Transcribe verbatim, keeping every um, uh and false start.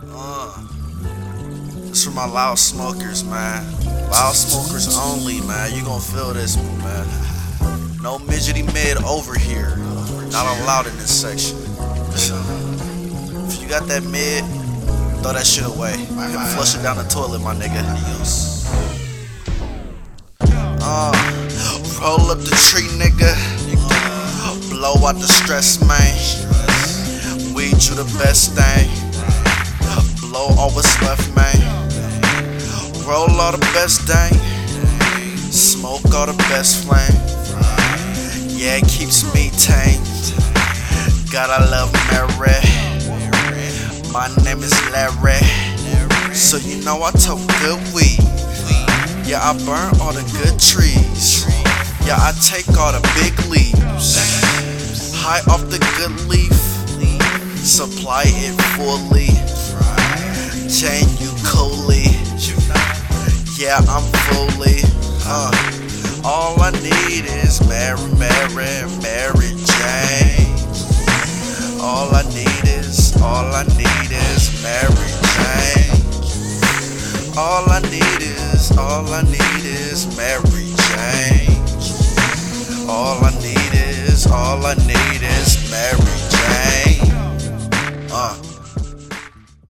Uh, this for my loud smokers, man. Loud smokers only, man. You gon' feel this one, man. No midgety mid over here. Not allowed in this section. If you got that mid, throw that shit away. And flush it down the toilet, my nigga. Uh, roll up the tree, nigga. Blow out the stress, man. Weed you the best thing. Blow all what's left, man. Roll all the best thing. Smoke all the best flame. Yeah, it keeps me tame. God, I love Mary. My name is Larry. So you know I took good weed. Yeah, I burn all the good trees. Yeah, I take all the big leaves. High off the good leaf. Supply it fully. Chain you coolly. Yeah, I'm fully. Uh, all I need is Mary, Mary, Mary Jane. All I need is, all I need is Mary Jane. All I need is, all I need is Mary Jane.